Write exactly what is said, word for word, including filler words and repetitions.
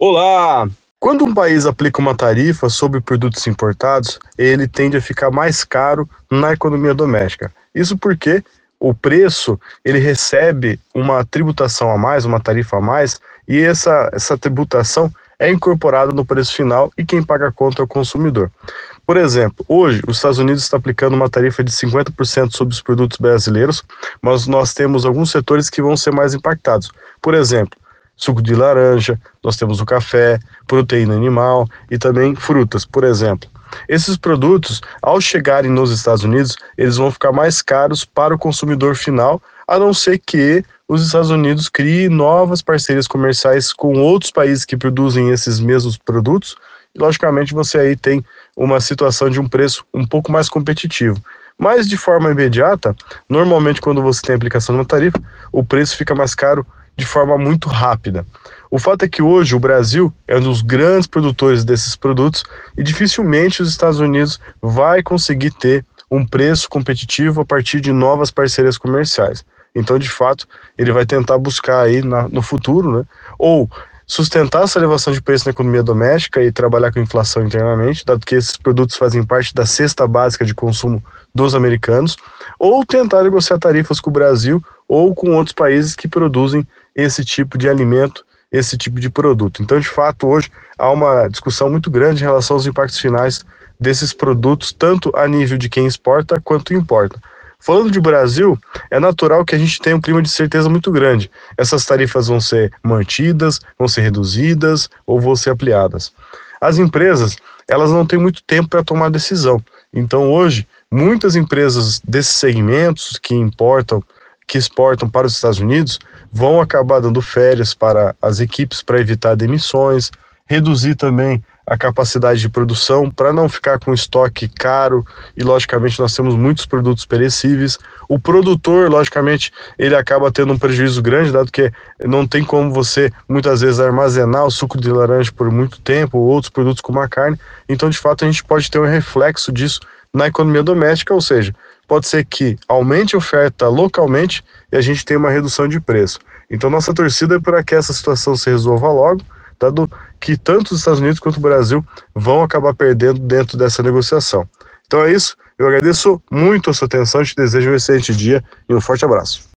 Olá! Quando um país aplica uma tarifa sobre produtos importados, ele tende a ficar mais caro na economia doméstica. Isso porque o preço ele recebe uma tributação a mais, uma tarifa a mais, e essa, essa tributação é incorporada no preço final e quem paga a conta é o consumidor. Por exemplo, hoje os Estados Unidos está aplicando uma tarifa de cinquenta por cento sobre os produtos brasileiros, mas nós temos alguns setores que vão ser mais impactados. Por exemplo, suco de laranja, nós temos o café, proteína animal e também frutas, por exemplo. Esses produtos, ao chegarem nos Estados Unidos, eles vão ficar mais caros para o consumidor final, a não ser que os Estados Unidos criem novas parcerias comerciais com outros países que produzem esses mesmos produtos, e logicamente você aí tem uma situação de um preço um pouco mais competitivo. Mas de forma imediata, normalmente quando você tem a aplicação de uma tarifa, o preço fica mais caro de forma muito rápida. O fato é que hoje o Brasil é um dos grandes produtores desses produtos e dificilmente os Estados Unidos vai conseguir ter um preço competitivo a partir de novas parcerias comerciais. Então, de fato, ele vai tentar buscar aí na, no futuro, né, ou sustentar essa elevação de preço na economia doméstica e trabalhar com a inflação internamente, dado que esses produtos fazem parte da cesta básica de consumo dos americanos, ou tentar negociar tarifas com o Brasil ou com outros países que produzem esse tipo de alimento, esse tipo de produto. Então, de fato, hoje há uma discussão muito grande em relação aos impactos finais desses produtos, tanto a nível de quem exporta quanto importa. Falando de Brasil, é natural que a gente tenha um clima de certeza muito grande. Essas tarifas vão ser mantidas, vão ser reduzidas ou vão ser ampliadas. As empresas, elas não têm muito tempo para tomar decisão. Então, hoje, muitas empresas desses segmentos que importam, que exportam para os Estados Unidos, vão acabar dando férias para as equipes para evitar demissões, reduzir também a capacidade de produção para não ficar com estoque caro e, logicamente, nós temos muitos produtos perecíveis. O produtor, logicamente, ele acaba tendo um prejuízo grande, dado que não tem como você, muitas vezes, armazenar o suco de laranja por muito tempo ou outros produtos como a carne. Então, de fato, a gente pode ter um reflexo disso na economia doméstica, ou seja, pode ser que aumente a oferta localmente e a gente tenha uma redução de preço. Então, nossa torcida é para que essa situação se resolva logo, dado que tanto os Estados Unidos quanto o Brasil vão acabar perdendo dentro dessa negociação. Então é isso, eu agradeço muito a sua atenção, te desejo um excelente dia e um forte abraço.